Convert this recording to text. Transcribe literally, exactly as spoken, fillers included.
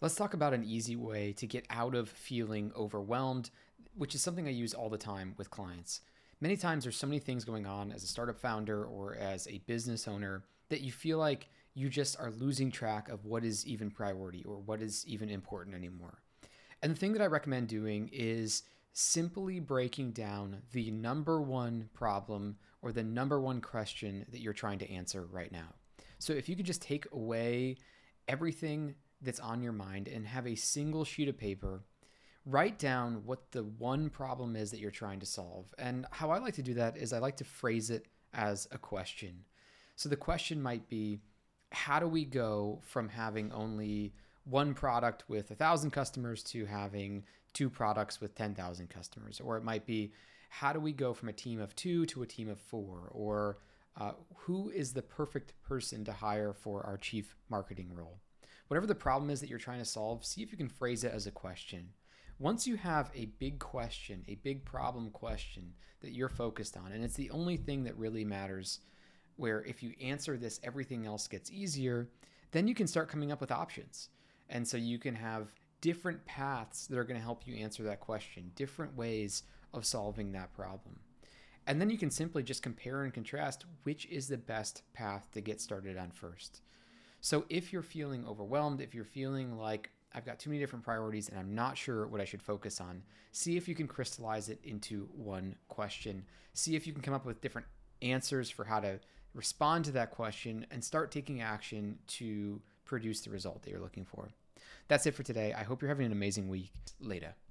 Let's talk about an easy way to get out of feeling overwhelmed, which is something I use all the time with clients. Many times there's so many things going on as a startup founder or as a business owner that you feel like you just are losing track of what is even priority or what is even important anymore. And the thing that I recommend doing is simply breaking down the number one problem or the number one question that you're trying to answer right now. So if you could just take away everything that's on your mind and have a single sheet of paper, write down what the one problem is that you're trying to solve. And how I like to do that is I like to phrase it as a question. So the question might be, how do we go from having only one product with one thousand customers to having two products with ten thousand customers? Or it might be, how do we go from a team of two to a team of four? Or uh, who is the perfect person to hire for our chief marketing role? Whatever the problem is that you're trying to solve, see if you can phrase it as a question. Once you have a big question, a big problem question that you're focused on, and it's the only thing that really matters, where if you answer this, everything else gets easier, then you can start coming up with options. And so you can have different paths that are going to help you answer that question, different ways of solving that problem. And then you can simply just compare and contrast which is the best path to get started on first. So if you're feeling overwhelmed, if you're feeling like I've got too many different priorities and I'm not sure what I should focus on, see if you can crystallize it into one question. See if you can come up with different answers for how to respond to that question and start taking action to produce the result that you're looking for. That's it for today. I hope you're having an amazing week. Later.